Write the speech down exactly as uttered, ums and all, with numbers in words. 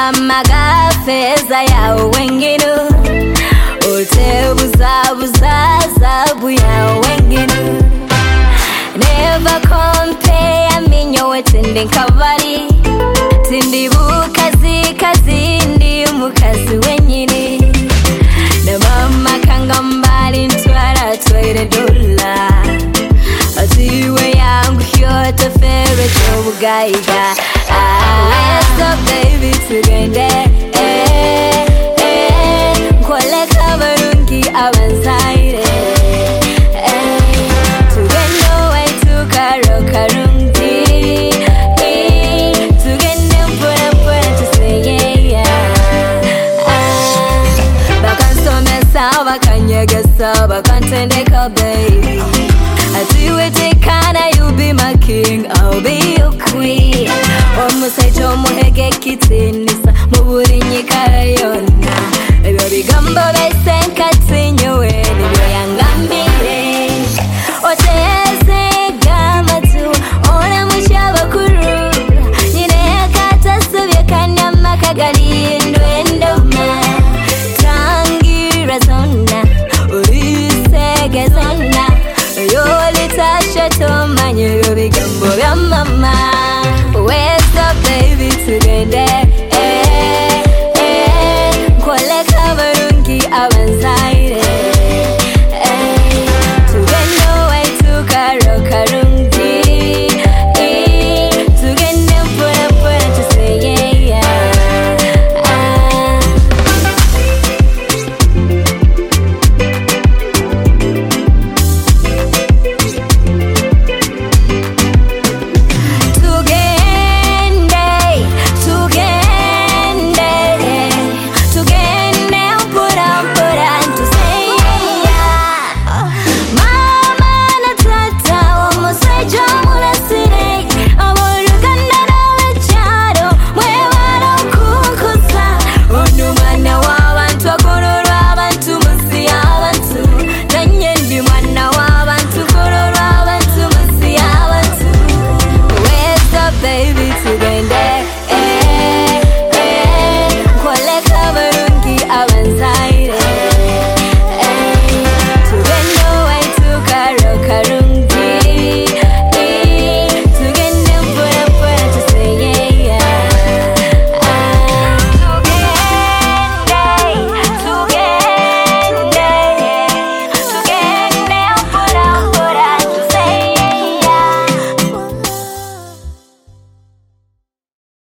Mama feza ya wengine Ote buza buza zabu ya wengine Never compare minyo wetende kabari Tindi bukazi kazi ndi umukazi wenyine Na mama kangambali ntwara twaire dola Atiwe yangu hyote fere chobu gaiga Let's up baby tugende eh, eh, Kwale kabarungi abanzaire eh, Tugende way tukaro karungi eh, Tugende mpura mpura tuseye ah, Bakansomesa bakanyegesa bakantendeka baby Atiwe tekana you be my king I'll be your queen Omusaicho muhege kitinisa Muburi nyikara yona Ebyo bigambo besenkati